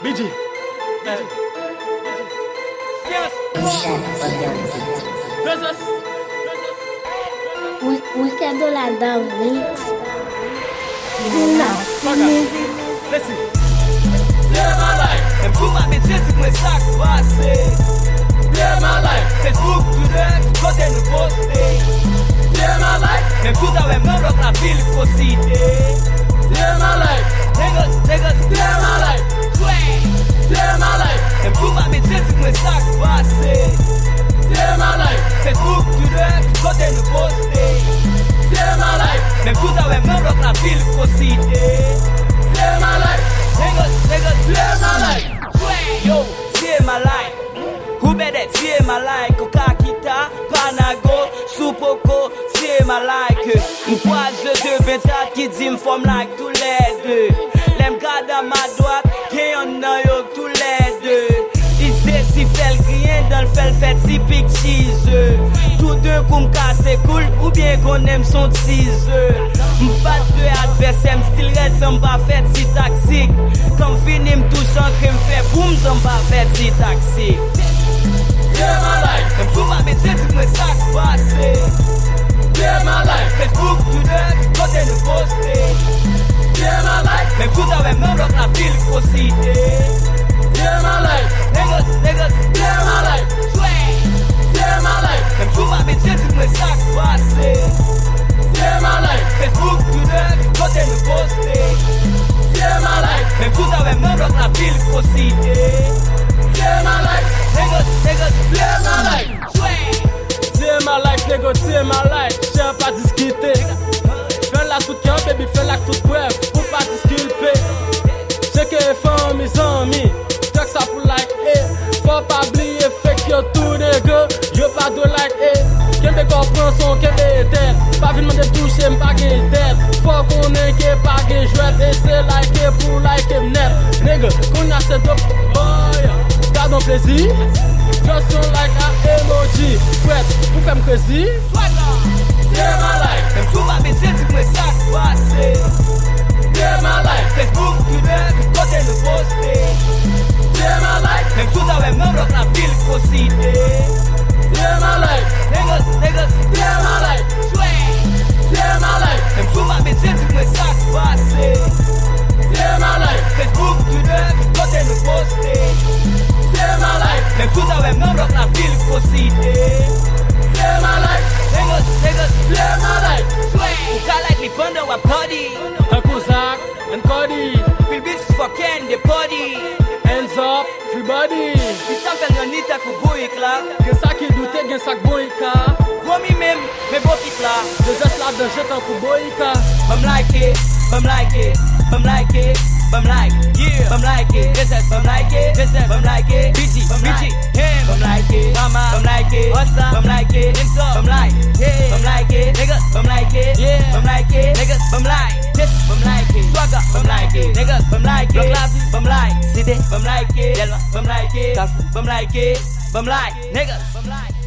BG. Weekend la down mix. Listen. Live my life. Même tout ma métier, c'est que ça passé. Live my life. Facebook, Twitter, côté nous poster. Live my life. Même tout à même bloc la ville, faut citer. Live my life. Niggas, live my life. Live my life. Même tout ma métier, c'est que ça passé. Live my life. Facebook, Twitter, côté nous poster. Live my life. Même tout à même bloc la ville, faut citer. Live my life. Niggas, live my life. Yo, c'est my life. Who better c'est my life? Kokakita, Panago, Supoko, c'est my life. M'poise de 24 qui dit m'forme like tous les deux. L'aime garde à ma droite, qui en a yo tous les deux. Il sait si fait le rien dans le fait typique cheese. Tous deux comme casse cool ou bien qu'on aime son tease. M'bat de adversaire, m'style red sans pas fait si toxique. Comme fini m'touche en crème fait boum sans pas fait si toxique. Yeah my life, même tout ma métier c'est que ça passé. Yeah my life, Facebook, Twitter, côté nous poster. Yeah my life, même tout avec même bloc la ville faut citer. Yeah my life, niggas, yeah my life. Yeah my life, même tout ma métier c'est que ça passé. Yeah my life, Facebook, Twitter, côté nous poster. Yeah my life, même tout avec même bloc la ville faut citer. Yeah my life, niggas, yeah my life. Yeah my life, niggas, yeah my life. J'aime pas discuter. Fais la toute cœur, baby, fais la toute bref. Pour pas disculper. J'ai que font mes amis. Check ça pour like, eh. Faut pas oublier, fait que yo tout nègre. Yo pas de like, eh. Qu'est-ce que comprend son qu'est tête. Pas vite de toucher, m'pas gain tête. Faut qu'on ait qu'est pas gain jouet. Et c'est like pour like net. Nigga, qu'on a cette up, boy. Gardons plaisir. Just don't like a emoji. Prête pour faire me crazy. Yeah my life. Même tout ma métier, c'est que ça passé. Yeah my life. Facebook, Twitter, côté nous poster. Yeah my life. Même tout avec même bloc la ville faut citer. Yeah my life. Niggas, yeah my life. Yeah my life. Même tout ma métier, c'est que ça passé. Yeah my life. Facebook, Twitter, côté nous poster. Yeah my life. Même tout avec même bloc la ville faut citer. Yeah my life. Niggas, yeah my life. Who call like me pendant wa party. Un Kozak, un Cody. Feel bitches fucking the party. Hands up, everybody. Ils s'en fait un nita pour bouillir là. Gen sa ki doute, gen sak boyka. Vomi même, mais beau pic là. De zes la de jetan pou boyka. I'm like it, I'm like it, I'm like it. I'm like, yeah, I'm like it, this is, I'm like it, this is, I'm like it, BG, him, I'm like it, mama, I'm like it, what's up, I'm like it, it's up, I'm like, yeah, I'm like it, niggas, I'm like it, yeah, I'm like it, niggas, I'm like, this, I'm like it, swagger, I'm like it, niggas, I'm like it, I'm like, city, I'm like it, I'm like it, I'm like it, I'm like, niggas, I'm like.